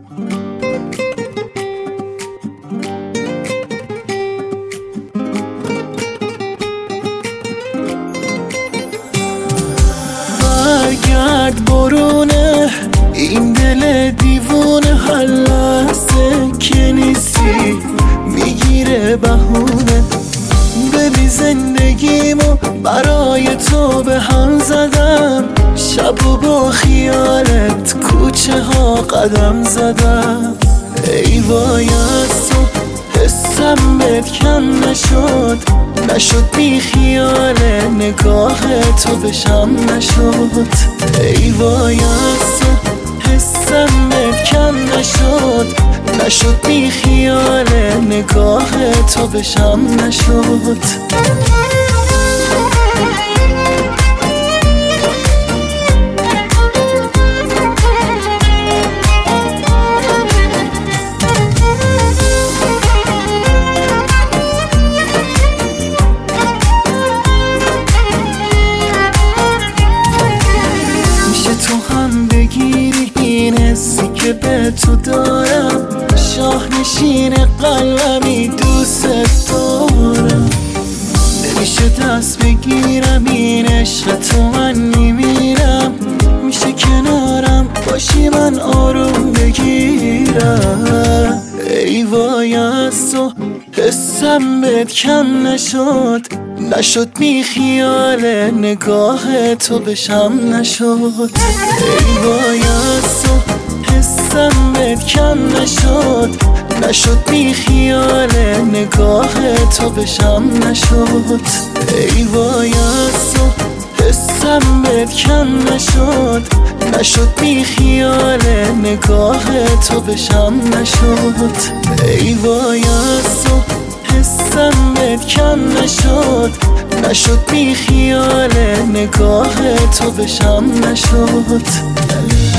برگرد برونه این دل دیوونه، هر لحظه که نیستی میگیره بهونه. ببین زندگیمو برای تو به هم زدم، شب و با خیالت کوچه ها قدم زدم. ای وای از تو حسم بهت کم نشد بی خیال نگاه تو بشم نشد. ای وای از تو حسم بهت کم نشد بی خیال نگاه تو بشم نشد. تو هم بگیری این حسی که به تو دارم، شاهنشین قلبمی دوست دارم. نمیشه دست بگیرم این عشق تو، من میمیرم. میشه کنارم باشی من آروم بگیرم. ای وای از تو حسم بهت کم نشد بی خیال نگاه تو بشم نشد. ای وای از تو حسم بهت کم نشد بی خیال نگاه تو بشم نشد. ای وای از تو حسم بهت کم نشد بی خیال نگاه تو بشم نشد. ای وای از تو حسم بهت کم نشد بی خیال نگاه تو بشم نشد.